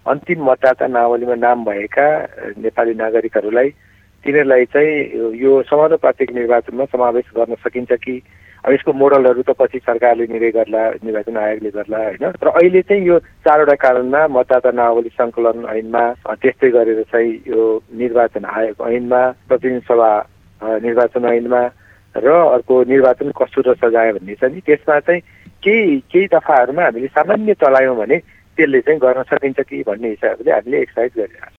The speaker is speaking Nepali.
अन्तिम मतदाता नावलीमा नाम भएका नेपाली नागरिकहरूलाई तिनीहरूलाई चाहिँ यो समानुपातिक निर्वाचनमा समावेश गर्न सकिन्छ कि अब यसको मोडलहरू त पछि सरकारले निर्णय गर्ला, निर्वाचन आयोगले गर्ला होइन। तर अहिले चाहिँ यो 4वटा कानुनमा मतदाता नावली सङ्कलन ऐनमा त्यस्तै गरेर चाहिँ यो निर्वाचन आयोग ऐनमा प्रतिनिधि सभा निर्वाचन ऐनमा र अर्को निर्वाचन कसुर र सजाय भन्ने छ नि, त्यसमा चाहिँ केही दफाहरूमा हामीले सामान्य चलायौँ भने त्यसले चाहिँ गर्न सकिन्छ कि भन्ने हिसाबले हामीले एक्सर्साइज गरिरहेको छौँ।